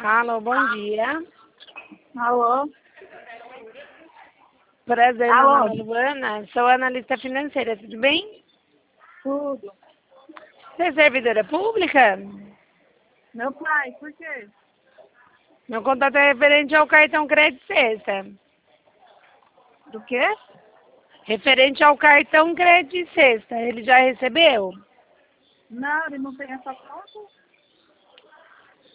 Alô, bom dia. Alô? Prazer, meu Alô? nome é Luana, sou analista financeira, tudo bem? Tudo. Você é servidora pública? Meu pai, por quê? Meu contato é referente ao cartão crédito sexta. Do quê? Referente ao cartão crédito sexta, ele já recebeu? Não, ele não tem essa conta.